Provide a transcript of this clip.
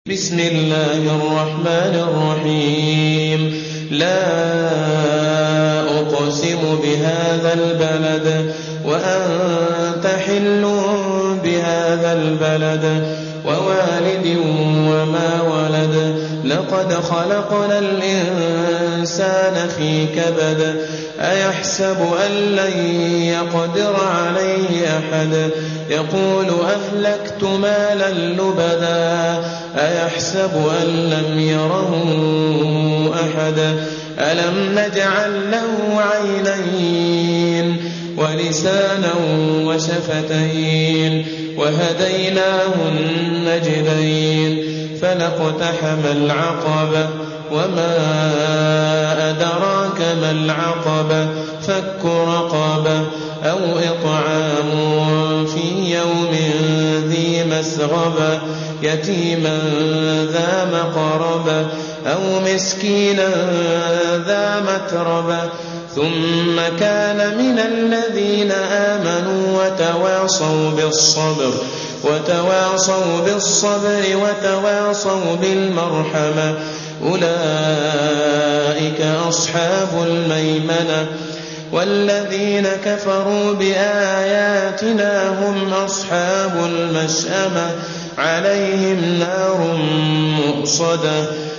بسم الله الرحمن الرحيم لا أقسم بهذا البلد وأنت حل بهذا البلد ووالد وما ولد لقد خلقنا الإنسان في كبد أيحسب أن لن يقدر عليه أحد يقول أهلكت مالا لبدا أيحسب أن لم يره أحد ألم نجعل له عينين ولسانا وشفتين وهديناه النجدين فلاقتحم العقبة وما أدراك ما العقبة فك رقبة أو إطعام في يوم ذي مسغبة يتيما ذا مقربة أو مسكينا ذا متربة ثم كان من الذين آمنوا وتواصوا بالصبر وتواصوا بالمرحمة أولئك أصحاب الميمنة والذين كفروا بآياتنا هم أصحاب المشأمة عليهم نار مؤصدة